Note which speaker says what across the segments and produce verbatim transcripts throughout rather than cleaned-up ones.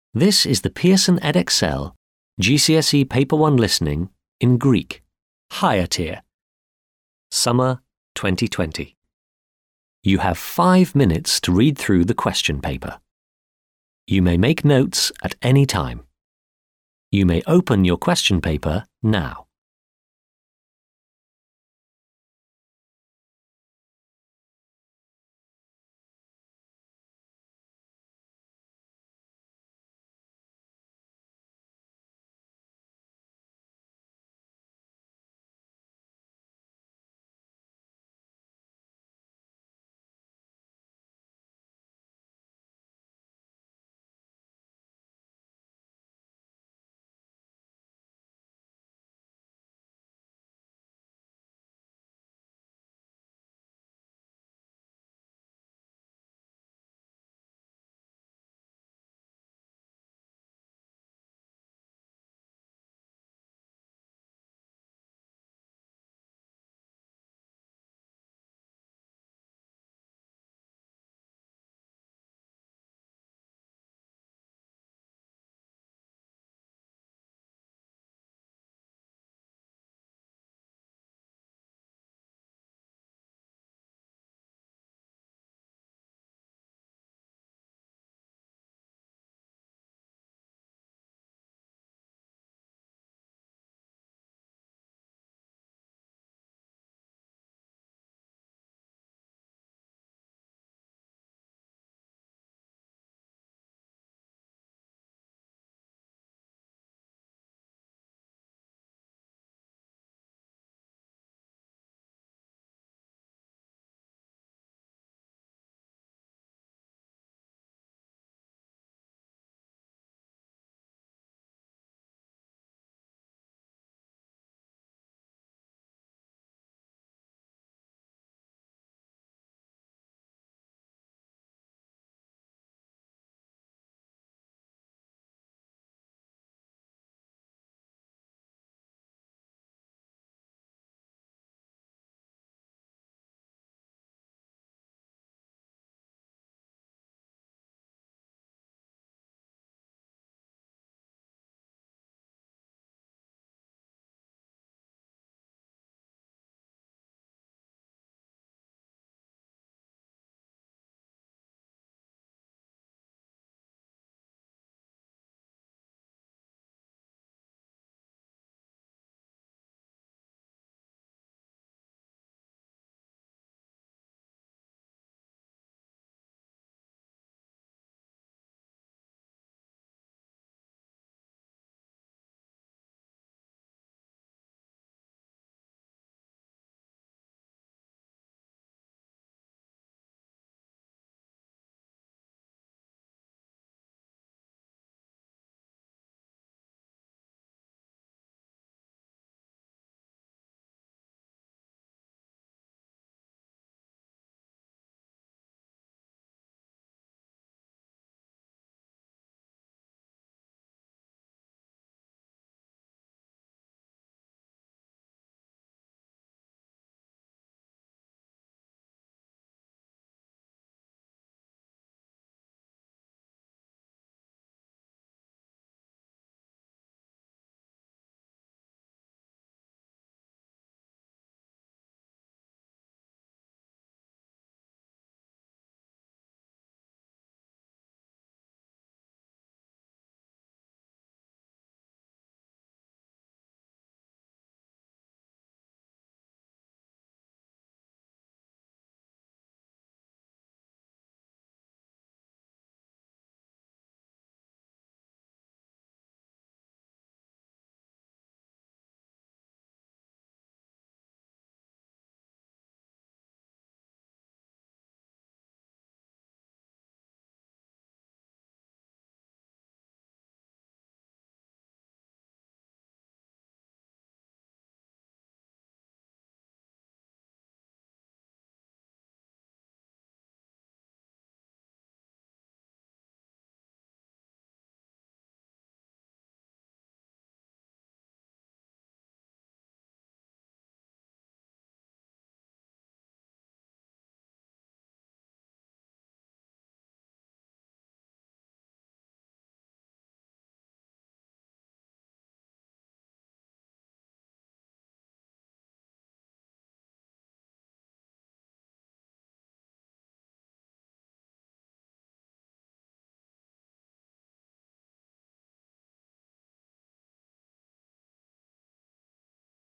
Speaker 1: This is the Pearson Edexcel G C S E Paper one Listening in Greek, Higher Tier, Summer twenty twenty. You have five minutes to read through the question paper. You may make notes at any time. You may open your question paper now.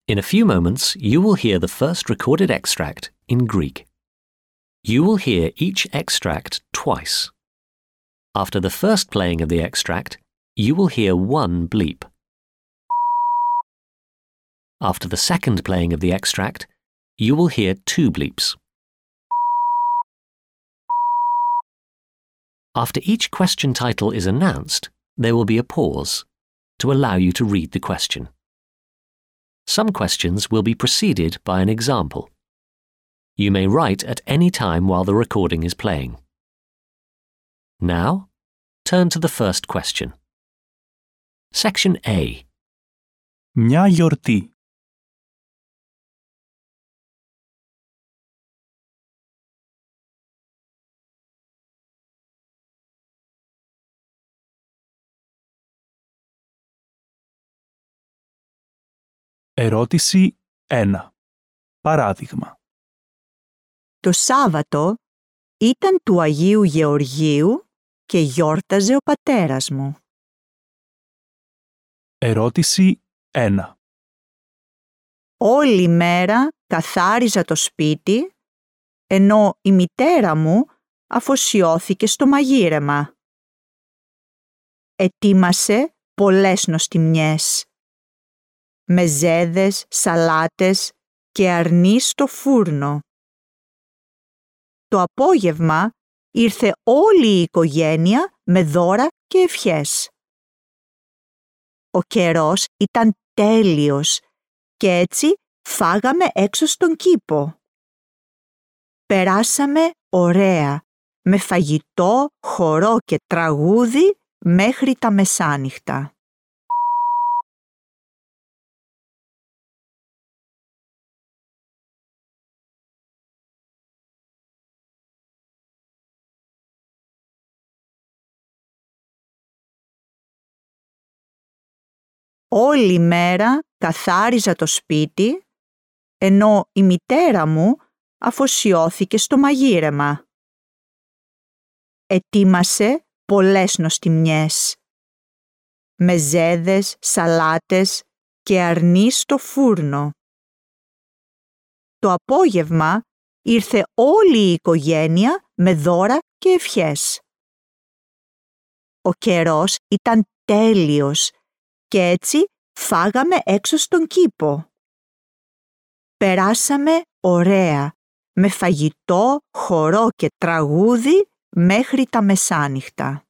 Speaker 1: In a few moments, you will hear the first recorded extract in Greek. You will hear each extract twice. After the first playing of the extract, you will hear one bleep. After the second playing of the extract, you will hear two bleeps. After each question title is announced, there will be a pause to allow you to read the question. Some questions will be preceded by an example. You may write at any time while the recording is playing. Now, turn to the first question. Section A.
Speaker 2: Μια γιορτή. Ερώτηση ένα. Παράδειγμα.
Speaker 3: Το Σάββατο ήταν του Αγίου Γεωργίου και γιόρταζε ο πατέρας μου.
Speaker 2: Ερώτηση ένα.
Speaker 3: Όλη μέρα καθάριζα το σπίτι, ενώ η μητέρα μου αφοσιώθηκε στο μαγείρεμα. Ετοίμασε πολλές νοστιμιές, μεζέδες, σαλάτες και αρνί στο φούρνο. Το απόγευμα ήρθε όλη η οικογένεια με δώρα και ευχές. Ο καιρός ήταν τέλειος και έτσι φάγαμε έξω στον κήπο. Περάσαμε ωραία, με φαγητό, χορό και τραγούδι μέχρι τα μεσάνυχτα. Όλη μέρα καθάριζα το σπίτι, ενώ η μητέρα μου αφοσιώθηκε στο μαγείρεμα. Ετοίμασε πολλές νοστιμιές, μεζέδες, σαλάτες και αρνί στο φούρνο. Το απόγευμα ήρθε όλη η οικογένεια με δώρα και ευχές. Ο καιρός ήταν τέλειος και έτσι φάγαμε έξω στον κήπο. Περάσαμε ωραία, με φαγητό, χορό και τραγούδι μέχρι τα μεσάνυχτα.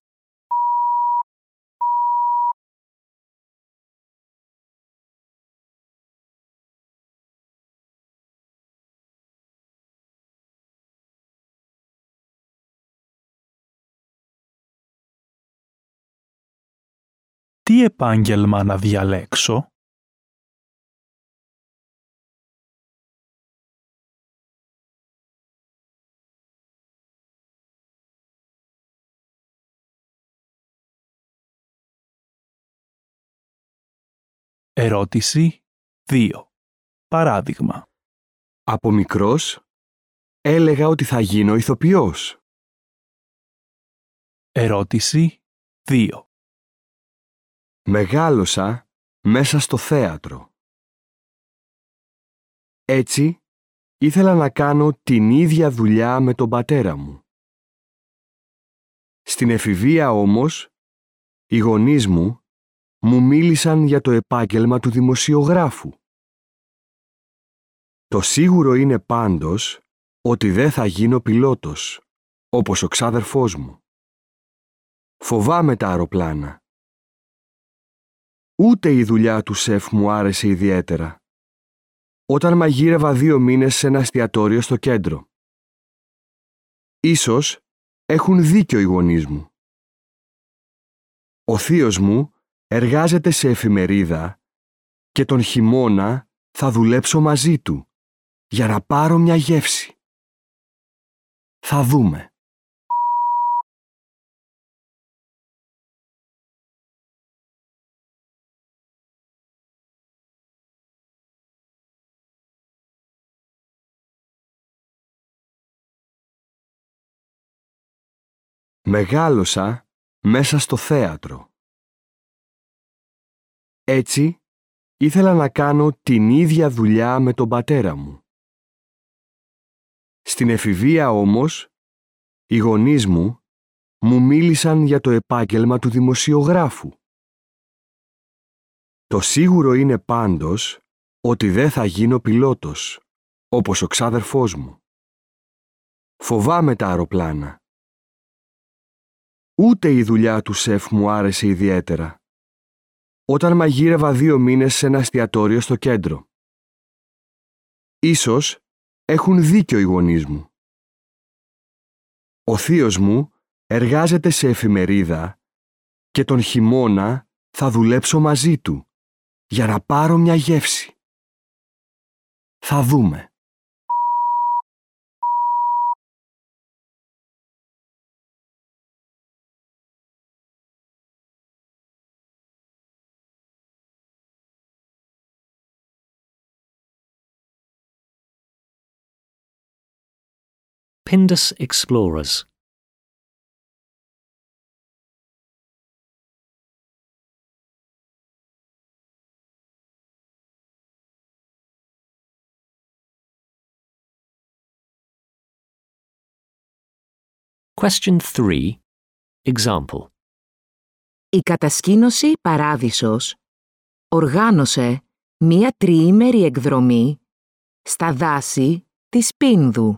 Speaker 2: Τι επάγγελμα να διαλέξω? Ερώτηση δύο. Παράδειγμα.
Speaker 4: Από μικρός έλεγα ότι θα γίνω ηθοποιός.
Speaker 2: Ερώτηση δύο.
Speaker 4: Μεγάλωσα μέσα στο θέατρο. Έτσι, ήθελα να κάνω την ίδια δουλειά με τον πατέρα μου. Στην εφηβεία όμως, οι γονείς μου μου μίλησαν για το επάγγελμα του δημοσιογράφου. Το σίγουρο είναι πάντως ότι δεν θα γίνω πιλότος, όπως ο ξάδερφός μου. Φοβάμαι τα αεροπλάνα. Ούτε η δουλειά του σεφ μου άρεσε ιδιαίτερα, όταν μαγείρευα δύο μήνες σε ένα εστιατόριο στο κέντρο. Ίσως έχουν δίκιο οι γονείς μου. Ο θείος μου εργάζεται σε εφημερίδα και τον χειμώνα θα δουλέψω μαζί του για να πάρω μια γεύση. Θα δούμε. Μεγάλωσα μέσα στο θέατρο. Έτσι, Ήθελα να κάνω την ίδια δουλειά με τον πατέρα μου. Στην εφηβεία όμως, οι γονείς μου μου μίλησαν για το επάγγελμα του δημοσιογράφου. Το σίγουρο είναι πάντως ότι δεν θα γίνω πιλότος, όπως ο ξάδερφός μου. Φοβάμαι τα αεροπλάνα. Ούτε η δουλειά του σεφ μου άρεσε ιδιαίτερα, όταν μαγείρευα δύο μήνες σε ένα εστιατόριο στο κέντρο. Ίσως έχουν δίκιο οι γονείς μου. Ο θείος μου εργάζεται σε εφημερίδα και τον χειμώνα θα δουλέψω μαζί του για να πάρω μια γεύση. Θα δούμε.
Speaker 1: Pindus Explorers. Question three. Example.
Speaker 5: Η κατασκήνωση Παράδεισος οργάνωσε μία τριήμερη εκδρομή στα δάση της Πίνδου.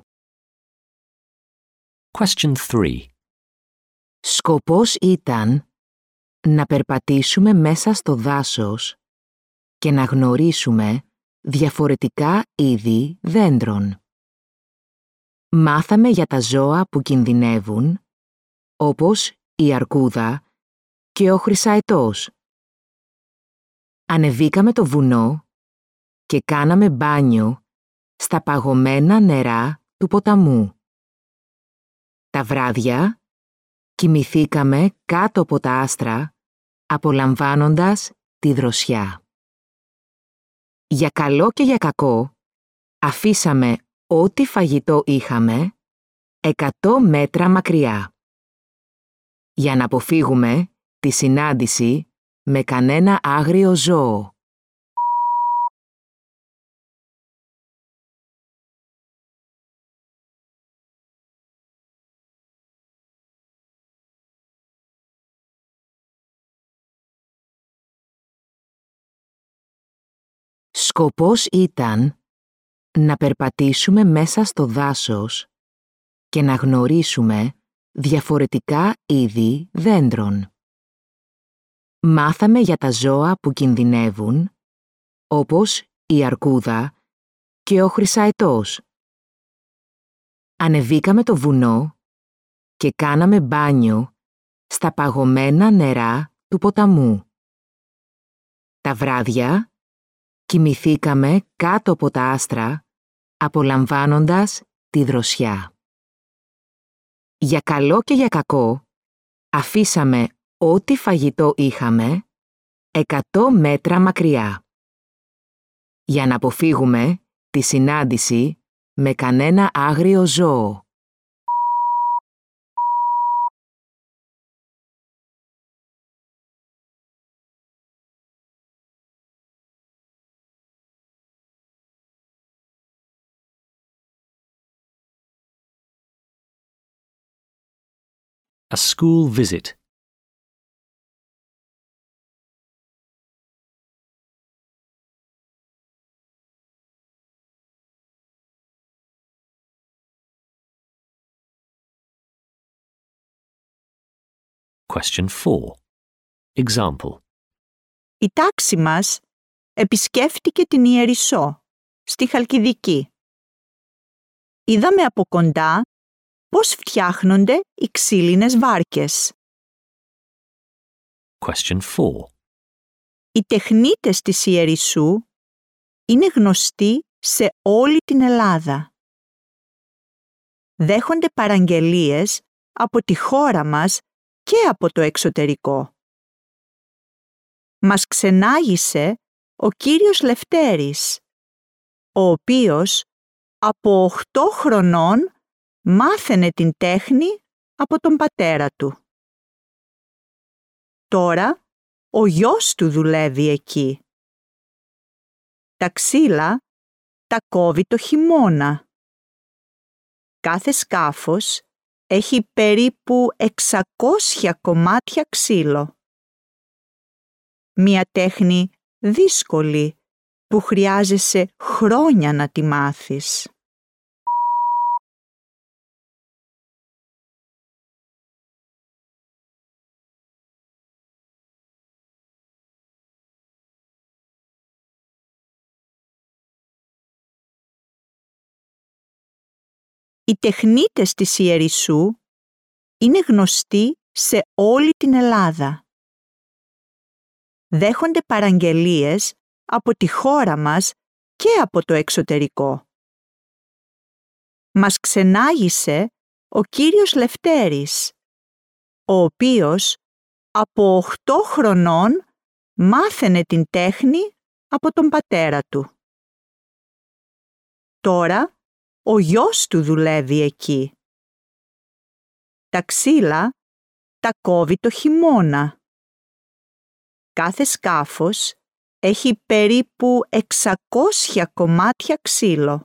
Speaker 1: Question three.
Speaker 5: Σκοπός ήταν να περπατήσουμε μέσα στο δάσος και να γνωρίσουμε διαφορετικά είδη δέντρων. Μάθαμε για τα ζώα που κινδυνεύουν, όπως η αρκούδα και ο χρυσαετός. Ανεβήκαμε το βουνό και κάναμε μπάνιο στα παγωμένα νερά του ποταμού. Τα βράδια κοιμηθήκαμε κάτω από τα άστρα, απολαμβάνοντας τη δροσιά. Για καλό και για κακό, αφήσαμε ό,τι φαγητό είχαμε εκατό μέτρα μακριά, για να αποφύγουμε τη συνάντηση με κανένα άγριο ζώο. Σκοπός ήταν να περπατήσουμε μέσα στο δάσος και να γνωρίσουμε διαφορετικά είδη δέντρων. Μάθαμε για τα ζώα που κινδυνεύουν, όπως η αρκούδα και ο χρυσαετός. Ανεβήκαμε το βουνό και κάναμε μπάνιο στα παγωμένα νερά του ποταμού. Τα βράδια κοιμηθήκαμε κάτω από τα άστρα, απολαμβάνοντας τη δροσιά. Για καλό και για κακό, αφήσαμε ό,τι φαγητό είχαμε εκατό μέτρα μακριά, για να αποφύγουμε τη συνάντηση με κανένα άγριο ζώο.
Speaker 1: A school visit. Question four. Example.
Speaker 3: Η τάξη μας επισκέφτηκε την Ιερισσό, στη Χαλκιδική. Είδαμε από κοντά πώς φτιάχνονται οι ξύλινες βάρκες.
Speaker 1: Question four.
Speaker 3: Οι τεχνίτες της Ιερισσού είναι γνωστοί σε όλη την Ελλάδα. Δέχονται παραγγελίες από τη χώρα μας και από το εξωτερικό. Μας ξενάγησε ο κύριος Λευτέρης, ο οποίος από οχτώ χρονών μάθαινε την τέχνη από τον πατέρα του. Τώρα ο γιος του δουλεύει εκεί. Τα ξύλα τα κόβει το χειμώνα. Κάθε σκάφος έχει περίπου εξακόσια κομμάτια ξύλο. Μια τέχνη δύσκολη που χρειάζεσαι χρόνια να τη μάθεις. Οι τεχνίτες της Ιερισσού είναι γνωστοί σε όλη την Ελλάδα. Δέχονται παραγγελίες από τη χώρα μας και από το εξωτερικό. Μας ξενάγησε ο κύριος Λευτέρης, ο οποίος από οχτώ χρονών μάθαινε την τέχνη από τον πατέρα του. Τώρα ο γιος του δουλεύει εκεί. Τα ξύλα τα κόβει το χειμώνα. Κάθε σκάφος έχει περίπου εξακόσια κομμάτια ξύλο.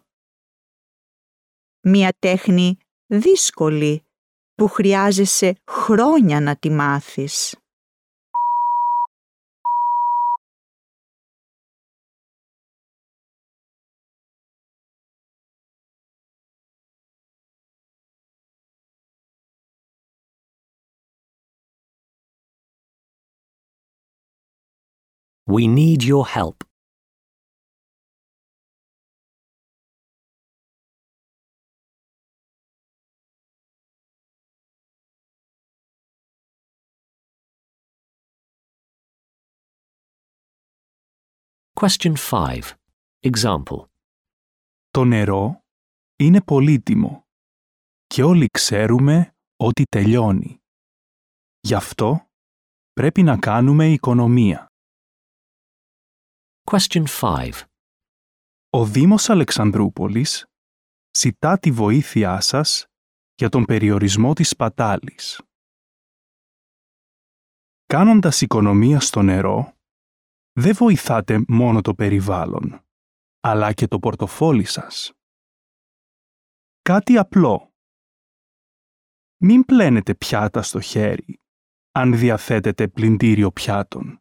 Speaker 3: Μια τέχνη δύσκολη που χρειάζεσαι χρόνια να τη μάθεις.
Speaker 1: We need your help. Question five. Example.
Speaker 2: Το νερό είναι πολύτιμο και όλοι ξέρουμε ότι τελειώνει. Γι' αυτό πρέπει να κάνουμε οικονομία.
Speaker 1: Question five.
Speaker 2: Ο Δήμος Αλεξανδρούπολης ζητά τη βοήθειά σας για τον περιορισμό της σπατάλης. Κάνοντας οικονομία στο νερό, δεν βοηθάτε μόνο το περιβάλλον, αλλά και το πορτοφόλι σας. Κάτι απλό. Μην πλένετε πιάτα στο χέρι, αν διαθέτετε πλυντήριο πιάτων.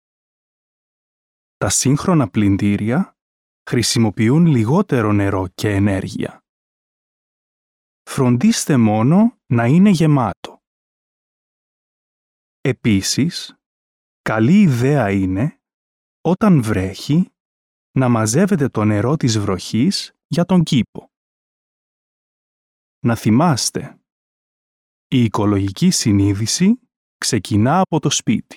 Speaker 2: Τα σύγχρονα πλυντήρια χρησιμοποιούν λιγότερο νερό και ενέργεια. Φροντίστε μόνο να είναι γεμάτο. Επίσης, καλή ιδέα είναι, όταν βρέχει, να μαζεύετε το νερό της βροχής για τον κήπο. Να θυμάστε, η οικολογική συνείδηση ξεκινά από το σπίτι.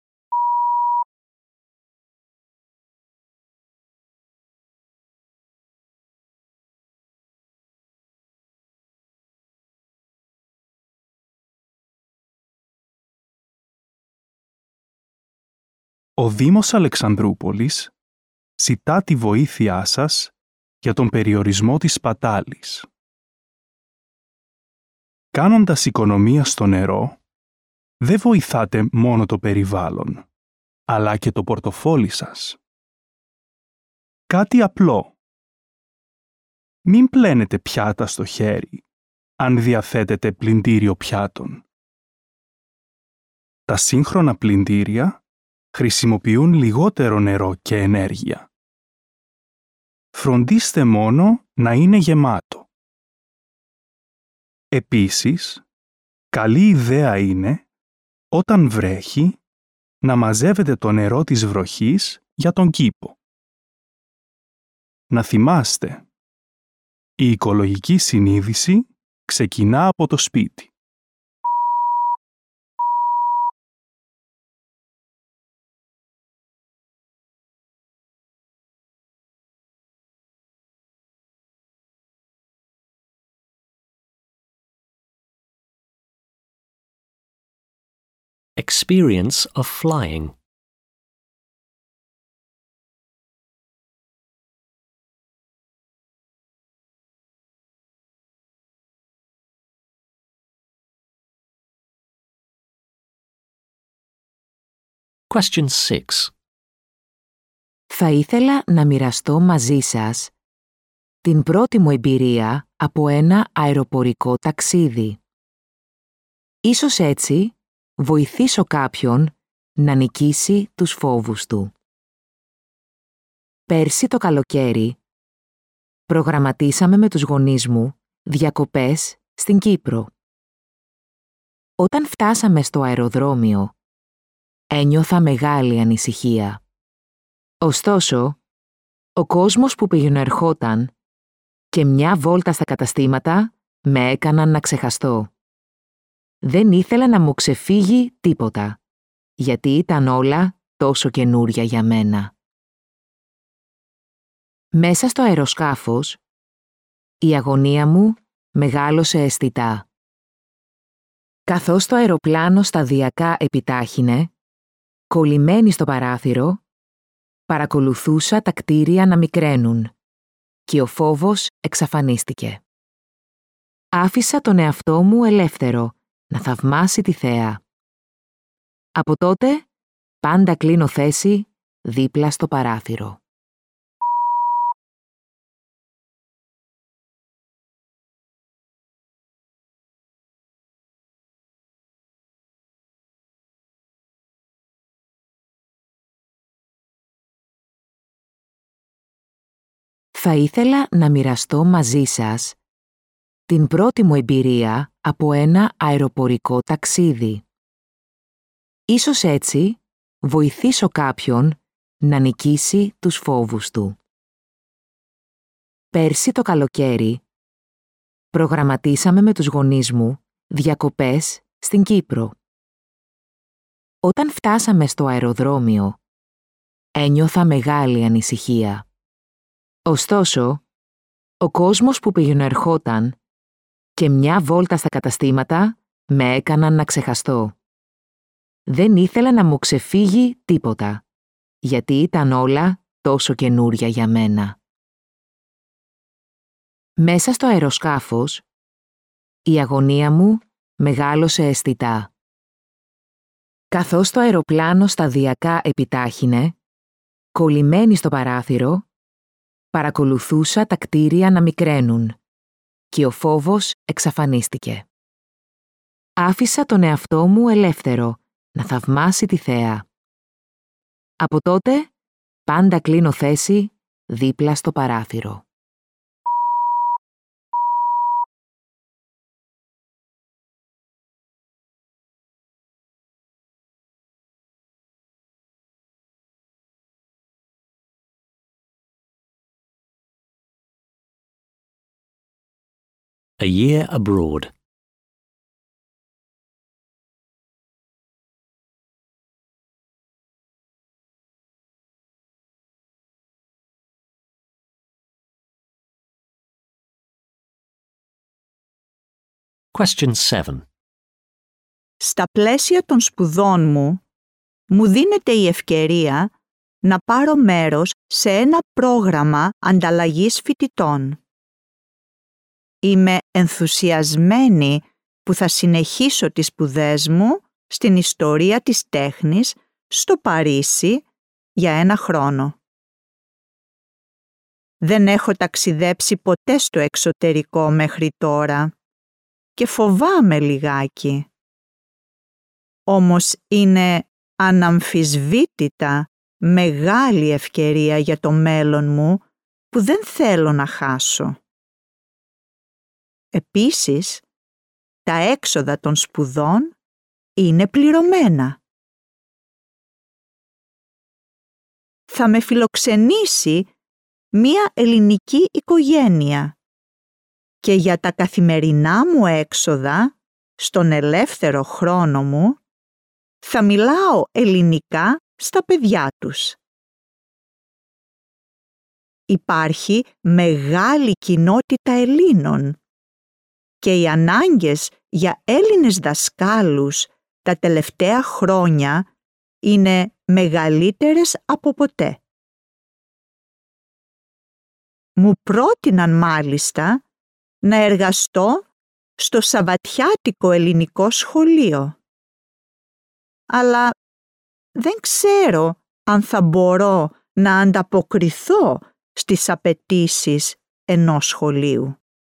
Speaker 2: Ο Δήμος Αλεξανδρούπολης ζητά τη βοήθειά σας για τον περιορισμό της σπατάλης. Κάνοντας οικονομία στο νερό, δεν βοηθάτε μόνο το περιβάλλον, αλλά και το πορτοφόλι σας. Κάτι απλό. Μην πλένετε πιάτα στο χέρι, αν διαθέτετε πλυντήριο πιάτων. Τα σύγχρονα πλυντήρια χρησιμοποιούν λιγότερο νερό και ενέργεια. Φροντίστε μόνο να είναι γεμάτο. Επίσης, καλή ιδέα είναι, όταν βρέχει, να μαζεύετε το νερό της βροχής για τον κήπο. Να θυμάστε, η οικολογική συνείδηση ξεκινά από το σπίτι.
Speaker 1: Experience of flying. Question six.
Speaker 5: Θα ήθελα να μοιραστώ μαζί σας την πρώτη μου εμπειρία από ένα αεροπορικό ταξίδι. Ίσως έτσι βοηθήσω κάποιον να νικήσει τους φόβους του. Πέρσι το καλοκαίρι προγραμματίσαμε με τους γονείς μου διακοπές στην Κύπρο. Όταν φτάσαμε στο αεροδρόμιο, ένιωθα μεγάλη ανησυχία. Ωστόσο, ο κόσμος που πηγαινοερχόταν και μια βόλτα στα καταστήματα με έκαναν να ξεχαστώ. Δεν ήθελα να μου ξεφύγει τίποτα, γιατί ήταν όλα τόσο καινούρια για μένα. Μέσα στο αεροσκάφος, η αγωνία μου μεγάλωσε αισθητά. Καθώς το αεροπλάνο σταδιακά επιτάχυνε, κολλημένη στο παράθυρο, παρακολουθούσα τα κτίρια να μικραίνουν και ο φόβος εξαφανίστηκε. Άφησα τον εαυτό μου ελεύθερο να θαυμάσει τη θέα. Από τότε, πάντα κλείνω θέση δίπλα στο παράθυρο. Θα ήθελα να μοιραστώ μαζί σας την πρώτη μου εμπειρία από ένα αεροπορικό ταξίδι. Ίσως έτσι βοηθήσω κάποιον να νικήσει τους φόβους του. Πέρσι το καλοκαίρι προγραμματίσαμε με τους γονείς μου διακοπές στην Κύπρο. Όταν φτάσαμε στο αεροδρόμιο, ένιωθα μεγάλη ανησυχία. Ωστόσο, ο κόσμος που πηγαινοερχόταν και μια βόλτα στα καταστήματα με έκαναν να ξεχαστώ. Δεν ήθελα να μου ξεφύγει τίποτα, γιατί ήταν όλα τόσο καινούρια για μένα. Μέσα στο αεροσκάφος, η αγωνία μου μεγάλωσε αισθητά. Καθώς το αεροπλάνο σταδιακά επιτάχυνε, κολλημένη στο παράθυρο, παρακολουθούσα τα κτίρια να μικραίνουν και ο φόβος εξαφανίστηκε. Άφησα τον εαυτό μου ελεύθερο να θαυμάσει τη θέα. Από τότε, πάντα κλείνω θέση δίπλα στο παράθυρο.
Speaker 1: A year abroad. Question seven.
Speaker 3: Στα πλαίσια των σπουδών μου, μου δίνεται η ευκαιρία να πάρω μέρος σε ένα πρόγραμμα ανταλλαγής φοιτητών. Είμαι ενθουσιασμένη που θα συνεχίσω τις σπουδές μου στην ιστορία της τέχνης στο Παρίσι για ένα χρόνο. Δεν έχω ταξιδέψει ποτέ στο εξωτερικό μέχρι τώρα και φοβάμαι λιγάκι. Όμως είναι αναμφισβήτητα μεγάλη ευκαιρία για το μέλλον μου που δεν θέλω να χάσω. Επίσης, τα έξοδα των σπουδών είναι πληρωμένα. Θα με φιλοξενήσει μία ελληνική οικογένεια και για τα καθημερινά μου έξοδα, στον ελεύθερο χρόνο μου, θα μιλάω ελληνικά στα παιδιά τους. Υπάρχει μεγάλη κοινότητα Ελλήνων και οι ανάγκες για Έλληνες δασκάλους τα τελευταία χρόνια είναι μεγαλύτερες από ποτέ. Μου πρότειναν μάλιστα να εργαστώ στο Σαββατιάτικο Ελληνικό Σχολείο. Αλλά δεν ξέρω αν θα μπορώ να ανταποκριθώ στις απαιτήσεις ενός σχολείου.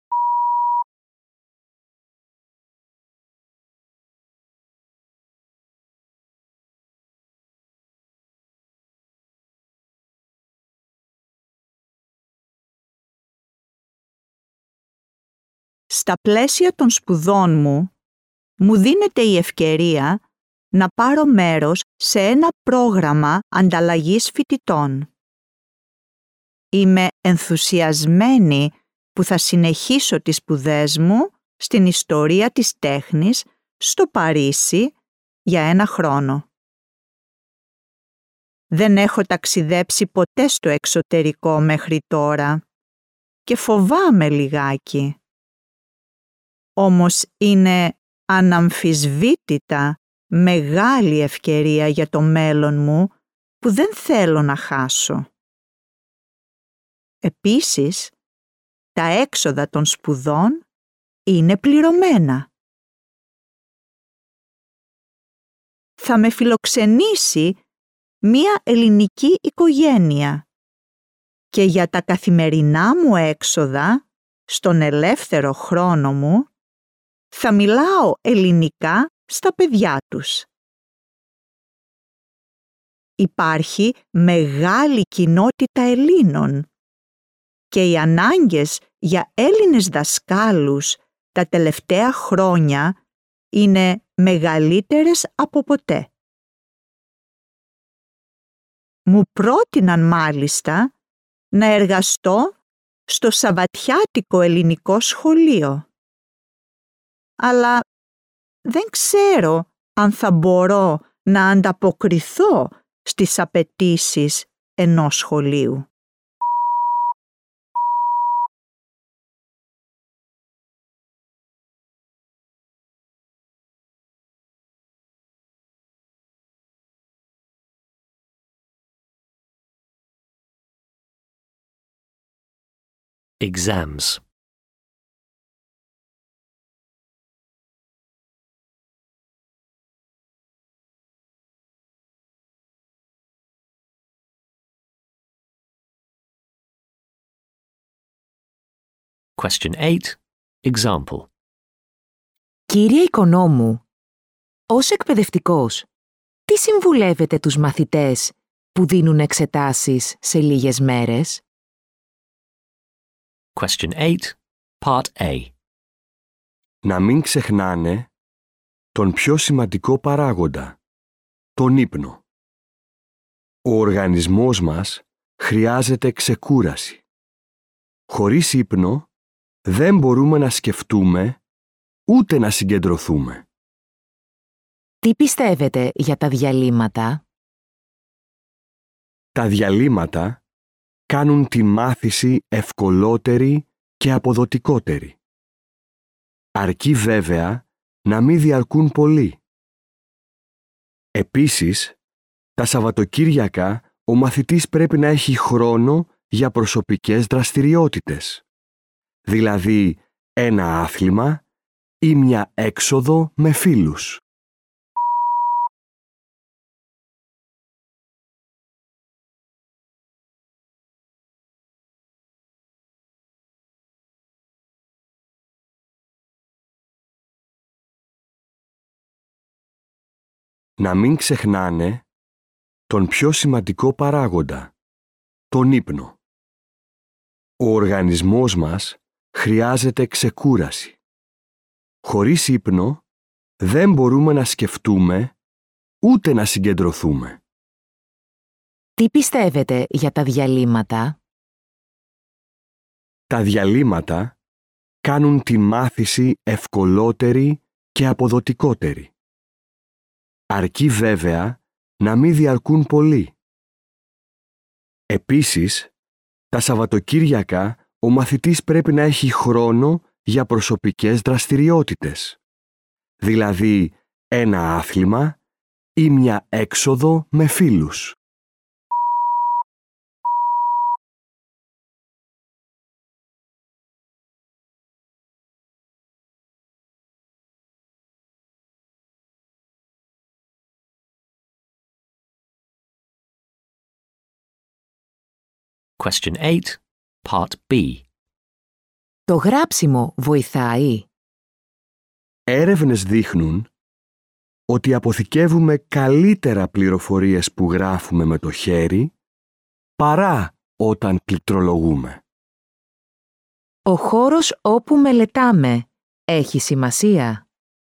Speaker 3: Στα πλαίσια των σπουδών μου, μου δίνεται η ευκαιρία να πάρω μέρος σε ένα πρόγραμμα ανταλλαγής φοιτητών. Είμαι ενθουσιασμένη που θα συνεχίσω τις σπουδές μου στην ιστορία της τέχνης στο Παρίσι για ένα χρόνο. Δεν έχω ταξιδέψει ποτέ στο εξωτερικό μέχρι τώρα και φοβάμαι λιγάκι. Όμως είναι αναμφισβήτητα μεγάλη ευκαιρία για το μέλλον μου που δεν θέλω να χάσω. Επίσης, τα έξοδα των σπουδών είναι πληρωμένα. Θα με φιλοξενήσει μία ελληνική οικογένεια και για τα καθημερινά μου έξοδα, στον ελεύθερο χρόνο μου, θα μιλάω ελληνικά στα παιδιά τους. Υπάρχει μεγάλη κοινότητα Ελλήνων και οι ανάγκες για Έλληνες δασκάλους τα τελευταία χρόνια είναι μεγαλύτερες από ποτέ. Μου πρότειναν μάλιστα να εργαστώ στο Σαββατιάτικο ελληνικό σχολείο. Αλλά δεν ξέρω αν θα μπορώ να ανταποκριθώ στις απαιτήσεις ενός σχολείου.
Speaker 1: Exams. Question eight. Example.
Speaker 5: Κύριε Οικονόμου, ως εκπαιδευτικός, τι συμβουλεύετε τους μαθητές που δίνουν εξετάσεις σε λίγες μέρες?
Speaker 1: Question eight. Part A.
Speaker 4: Να μην ξεχνάνε τον πιο σημαντικό παράγοντα, τον ύπνο. Ο οργανισμός μας χρειάζεται ξεκούραση. Χωρίς ύπνο δεν μπορούμε να σκεφτούμε ούτε να συγκεντρωθούμε.
Speaker 5: Τι πιστεύετε για τα διαλύματα?
Speaker 4: Τα διαλύματα κάνουν τη μάθηση ευκολότερη και αποδοτικότερη. Αρκεί βέβαια να μην διαρκούν πολύ. Επίσης, τα Σαββατοκύριακα ο μαθητής πρέπει να έχει χρόνο για προσωπικές δραστηριότητες, δηλαδή ένα άθλημα ή μια έξοδο με φίλους. Να μην ξεχνάνε τον πιο σημαντικό παράγοντα, τον ύπνο. Ο οργανισμός μας χρειάζεται ξεκούραση. Χωρίς ύπνο δεν μπορούμε να σκεφτούμε ούτε να συγκεντρωθούμε.
Speaker 5: Τι πιστεύετε για τα διαλύματα?
Speaker 4: Τα διαλύματα κάνουν τη μάθηση ευκολότερη και αποδοτικότερη. Αρκεί βέβαια να μην διαρκούν πολύ. Επίσης, τα Σαββατοκύριακα ο μαθητής πρέπει να έχει χρόνο για προσωπικές δραστηριότητες, δηλαδή ένα άθλημα ή μια έξοδο με φίλους.
Speaker 1: Question eight, Part B.
Speaker 5: Το γράψιμο βοηθάει.
Speaker 4: Έρευνες δείχνουν ότι αποθηκεύουμε καλύτερα πληροφορίες που γράφουμε με το χέρι παρά όταν πληκτρολογούμε.
Speaker 5: Ο χώρος όπου μελετάμε έχει σημασία.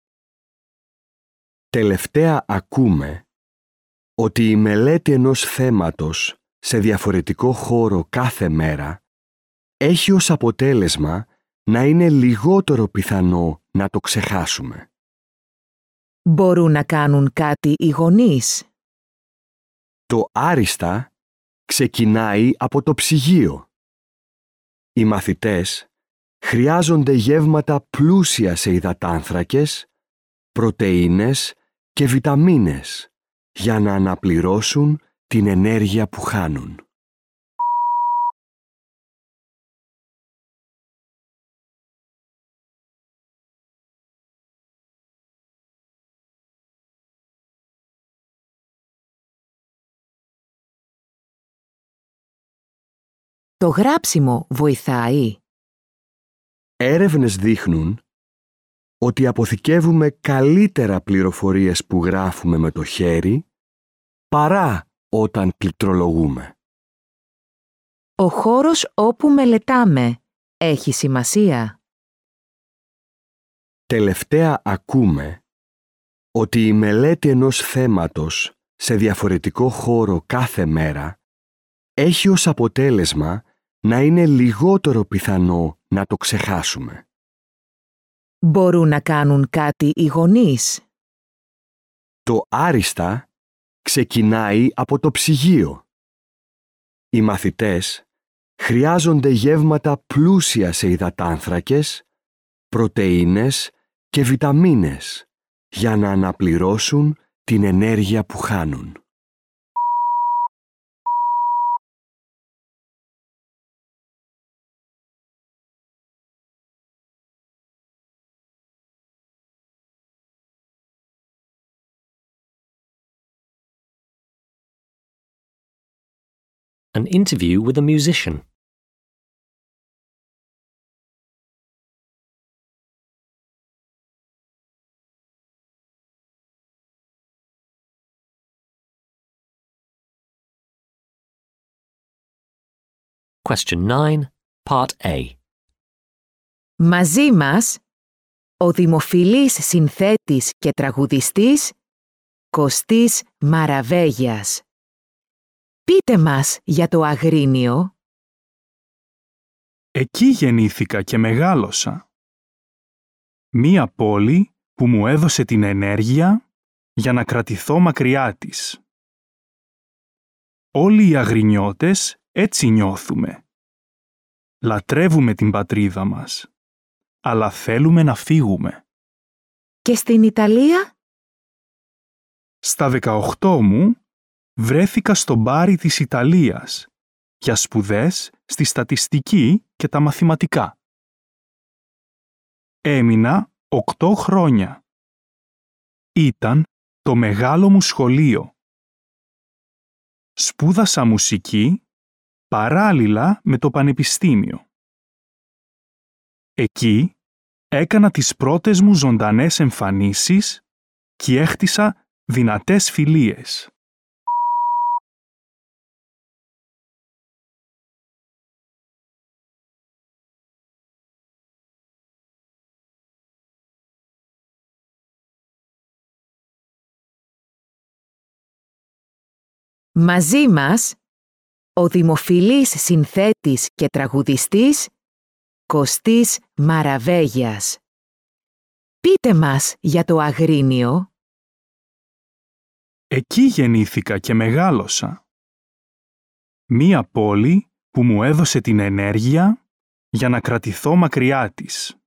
Speaker 4: Τελευταία ακούμε ότι η μελέτη ενός θέματος σε διαφορετικό χώρο κάθε μέρα έχει ως αποτέλεσμα να είναι λιγότερο πιθανό να το ξεχάσουμε.
Speaker 5: Μπορούν να κάνουν κάτι οι γονείς.
Speaker 4: Το άριστα ξεκινάει από το ψυγείο. Οι μαθητές χρειάζονται γεύματα πλούσια σε υδατάνθρακες, πρωτεΐνες και βιταμίνες για να αναπληρώσουν την ενέργεια που χάνουν.
Speaker 5: Το γράψιμο βοηθάει.
Speaker 4: Έρευνες δείχνουν ότι αποθηκεύουμε καλύτερα πληροφορίες που γράφουμε με το χέρι παρά όταν πληκτρολογούμε.
Speaker 5: Ο χώρος όπου μελετάμε έχει σημασία.
Speaker 4: Τελευταία ακούμε ότι η μελέτη ενός θέματος σε διαφορετικό χώρο κάθε μέρα έχει ως αποτέλεσμα να είναι λιγότερο πιθανό να το ξεχάσουμε.
Speaker 5: Μπορούν να κάνουν κάτι οι γονείς.
Speaker 4: Το άριστα ξεκινάει από το ψυγείο. Οι μαθητές χρειάζονται γεύματα πλούσια σε υδατάνθρακες, πρωτεΐνες και βιταμίνες για να αναπληρώσουν την ενέργεια που χάνουν.
Speaker 1: An interview with a musician. Question nine, Part A.
Speaker 5: Μαζί μας, ο δημοφιλής συνθέτης και τραγουδιστής Κωστής Μαραβέγιας. Πείτε μας για το Αγρίνιο.
Speaker 2: Εκεί γεννήθηκα και μεγάλωσα. Μία πόλη που μου έδωσε την ενέργεια για να κρατηθώ μακριά της. Όλοι οι Αγρινιώτες έτσι νιώθουμε. Λατρεύουμε την πατρίδα μας, αλλά θέλουμε να φύγουμε.
Speaker 5: Και στην Ιταλία?
Speaker 2: Στα δεκαοκτώ μου βρέθηκα στο μπάρι της Ιταλίας για σπουδές στη στατιστική και τα μαθηματικά. Έμεινα οκτώ χρόνια. Ήταν το μεγάλο μου σχολείο. Σπούδασα μουσική παράλληλα με το πανεπιστήμιο. Εκεί έκανα τις πρώτες μου ζωντανές εμφανίσεις και έχτισα δυνατές φιλίες.
Speaker 5: Μαζί μας, ο δημοφιλής συνθέτης και τραγουδιστής Κωστής Μαραβέγιας. Πείτε μας για το Αγρίνιο.
Speaker 2: Εκεί γεννήθηκα και μεγάλωσα. Μία πόλη που μου έδωσε την ενέργεια για να κρατηθώ μακριά της.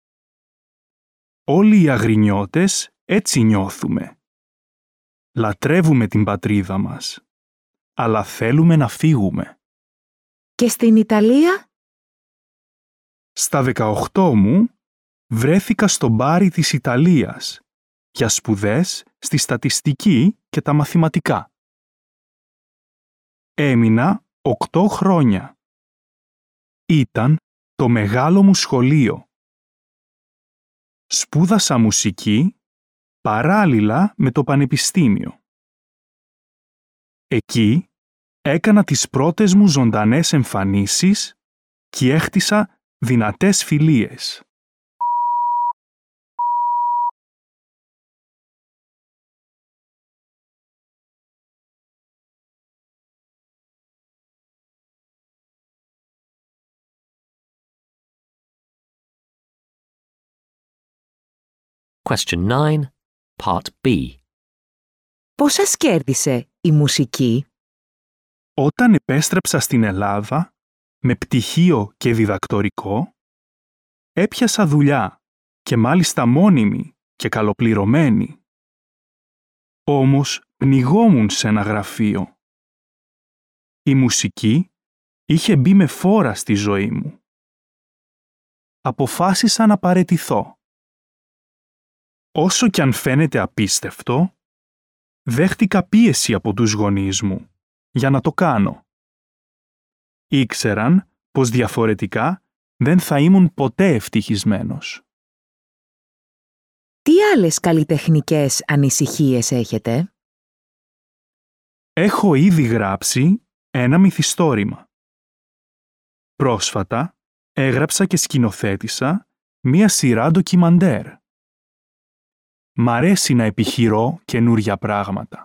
Speaker 2: Όλοι οι Αγρινιώτες έτσι νιώθουμε. Λατρεύουμε την πατρίδα μας, αλλά θέλουμε να φύγουμε.
Speaker 5: Και στην Ιταλία?
Speaker 2: Στα δεκαοκτώ μου βρέθηκα στο μπάρι της Ιταλίας για σπουδές στη στατιστική και τα μαθηματικά. Έμεινα οκτώ χρόνια. ήταν το μεγάλο μου σχολείο. Σπούδασα μουσική παράλληλα με το πανεπιστήμιο. Εκεί έκανα τις πρώτες μου ζωντανές εμφανίσεις και έχτισα δυνατές φιλίες.
Speaker 1: Question nine, Part B.
Speaker 5: Πώς σας κέρδισε η μουσική?
Speaker 2: Όταν επέστρεψα στην Ελλάδα, με πτυχίο και διδακτορικό, έπιασα δουλειά και μάλιστα μόνιμη και καλοπληρωμένη. Όμως πνιγόμουν σε ένα γραφείο. Η μουσική είχε μπει με φόρα στη ζωή μου. Αποφάσισα να παραιτηθώ. Όσο κι αν φαίνεται απίστευτο, δέχτηκα πίεση από τους γονείς μου για να το κάνω. Ήξεραν πως διαφορετικά δεν θα ήμουν ποτέ ευτυχισμένος.
Speaker 5: Τι άλλες καλλιτεχνικές ανησυχίες έχετε?
Speaker 2: Έχω ήδη γράψει ένα μυθιστόρημα. Πρόσφατα έγραψα και σκηνοθέτησα μία σειρά ντοκιμαντέρ. Μ' αρέσει να επιχειρώ καινούρια πράγματα.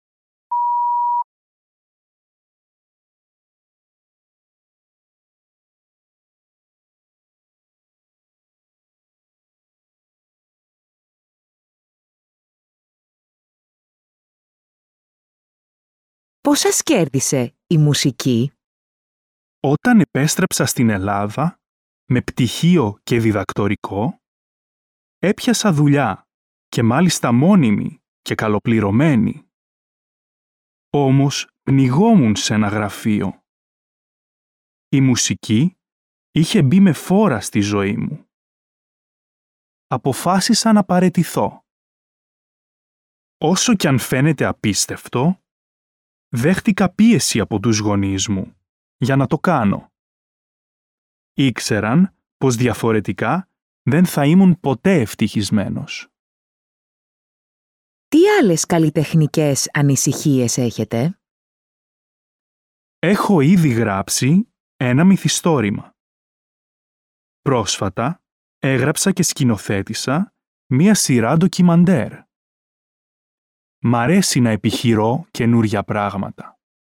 Speaker 5: Πώς σας κέρδισε η μουσική?
Speaker 2: Όταν επέστρεψα στην Ελλάδα, με πτυχίο και διδακτορικό, έπιασα δουλειά και μάλιστα μόνιμη και καλοπληρωμένη. Όμως πνιγόμουν σε ένα γραφείο. Η μουσική είχε μπει με φόρα στη ζωή μου. Αποφάσισα να παραιτηθώ. Όσο κι αν φαίνεται απίστευτο, δέχτηκα πίεση από τους γονείς μου για να το κάνω. Ήξεραν πως διαφορετικά δεν θα ήμουν ποτέ ευτυχισμένος.
Speaker 5: Τι άλλες καλλιτεχνικές ανησυχίες έχετε?
Speaker 2: Έχω ήδη γράψει ένα μυθιστόρημα. Πρόσφατα έγραψα και σκηνοθέτησα μία σειρά ντοκιμαντέρ. Μ' αρέσει να επιχειρώ καινούρια πράγματα.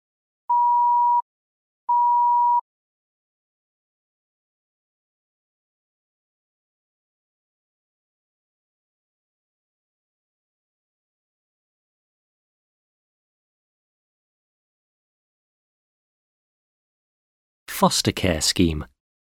Speaker 1: Foster care scheme.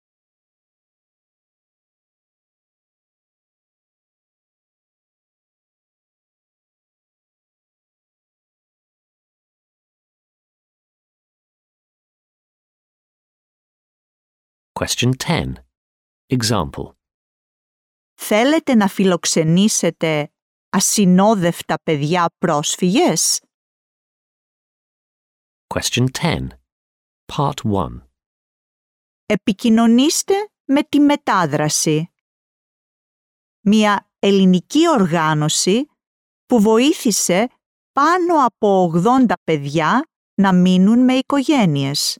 Speaker 1: Question ten. Example.
Speaker 3: Θέλετε να φιλοξενήσετε ασυνόδευτα παιδιά πρόσφυγες?
Speaker 1: Question ten. Part one.
Speaker 3: Επικοινωνήστε με τη Μετάδραση. Μια ελληνική οργάνωση που βοήθησε πάνω από ογδόντα παιδιά να μείνουν με οικογένειες.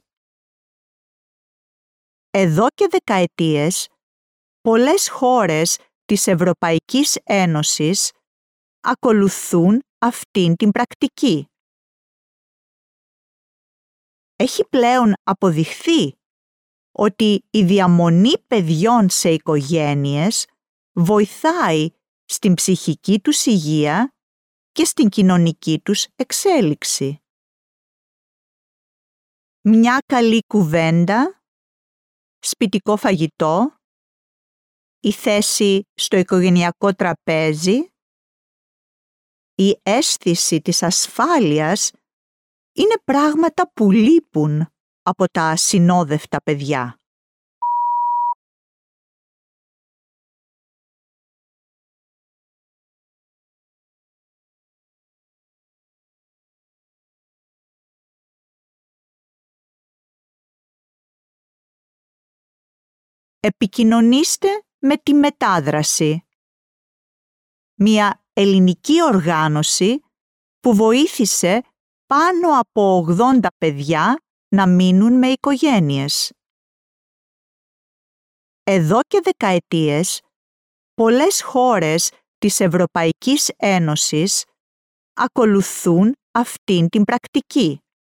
Speaker 3: Εδώ και δεκαετίες, πολλές χώρες της Ευρωπαϊκής Ένωσης ακολουθούν αυτήν την πρακτική. Έχει πλέον αποδειχθεί ότι η διαμονή παιδιών σε οικογένειες βοηθάει στην ψυχική τους υγεία και στην κοινωνική τους εξέλιξη. Μια καλή κουβέντα, σπιτικό φαγητό, η θέση στο οικογενειακό τραπέζι, η αίσθηση της ασφάλειας είναι πράγματα που λείπουν από τα ασυνόδευτα παιδιά. Επικοινωνήστε με τη μετάδραση. Μια ελληνική οργάνωση που βοήθησε πάνω από ογδόντα παιδιά να μείνουν με οικογένειες. Εδώ και δεκαετίες, πολλές χώρες της Ευρωπαϊκής Ένωσης ακολουθούν αυτήν την πρακτική.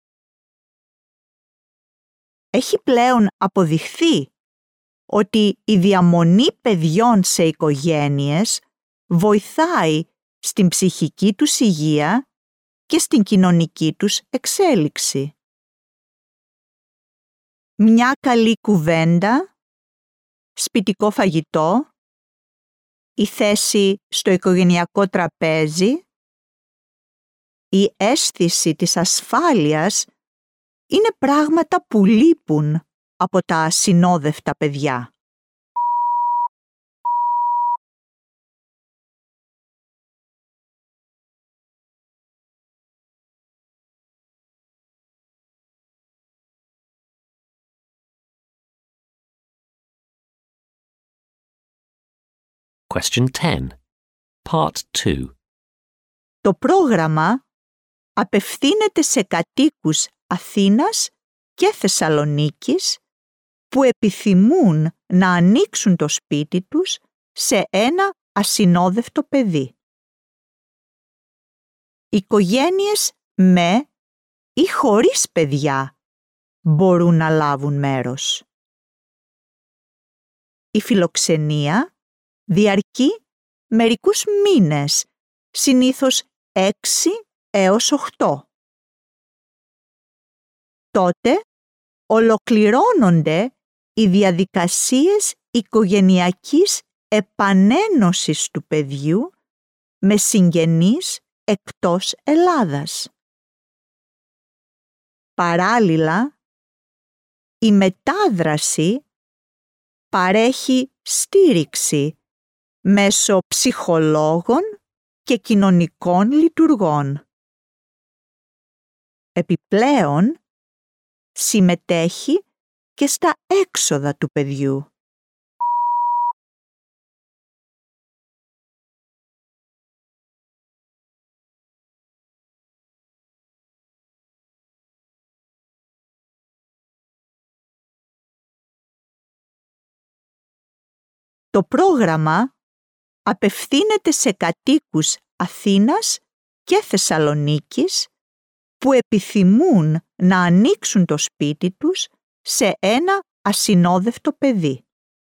Speaker 3: Έχει πλέον αποδειχθεί ότι η διαμονή παιδιών σε οικογένειες βοηθάει στην ψυχική τους υγεία και στην κοινωνική τους εξέλιξη. Μια καλή κουβέντα, σπιτικό φαγητό, η θέση στο οικογενειακό τραπέζι, η αίσθηση της ασφάλειας είναι πράγματα που λείπουν από τα ασυνόδευτα παιδιά.
Speaker 1: Question ten. Part two.
Speaker 3: Το πρόγραμμα απευθύνεται σε κατοίκους Αθήνας και Θεσσαλονίκης που επιθυμούν να ανοίξουν το σπίτι τους σε ένα ασυνόδευτο παιδί. Οικογένειες με ή χωρίς παιδιά μπορούν να λάβουν μέρος. Η φιλοξενία διαρκεί μερικούς μήνες, συνήθως έξι έως οχτώ. Τότε ολοκληρώνονται οι διαδικασίες οικογενειακής επανένωσης του παιδιού με συγγενείς εκτός Ελλάδας. Παράλληλα, η μετάδραση παρέχει στήριξη μέσω ψυχολόγων και κοινωνικών λειτουργών. Επιπλέον, συμμετέχει και στα έξοδα του παιδιού. Το πρόγραμμα απευθύνεται σε κατοίκους Αθήνας και Θεσσαλονίκης που επιθυμούν να ανοίξουν το σπίτι τους σε ένα ασυνόδευτο παιδί.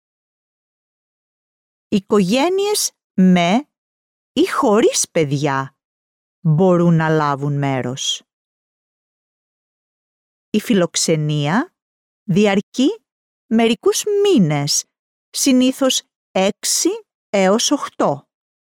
Speaker 3: Οικογένειες με ή χωρίς παιδιά μπορούν να λάβουν μέρος. Η φιλοξενία διαρκεί μερικούς μήνες, συνήθως έξι έως οχτώ.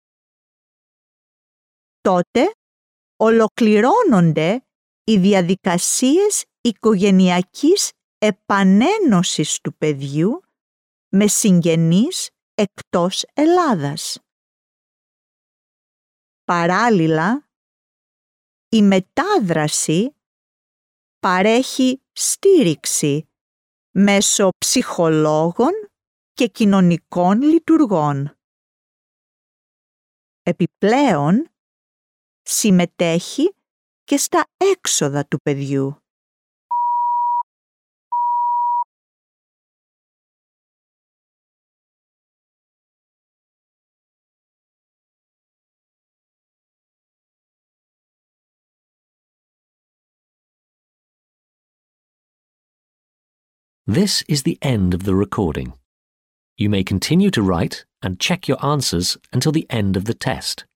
Speaker 3: Τότε ολοκληρώνονται οι διαδικασίες οικογενειακής επανένωσης του παιδιού με συγγενείς εκτός Ελλάδας. Παράλληλα, η μετάδραση παρέχει στήριξη μέσω ψυχολόγων και κοινωνικών λειτουργών. Επιπλέον, συμμετέχει και στα έξοδα του παιδιού.
Speaker 1: This is the end of the recording. You may continue to write and check your answers until the end of the test.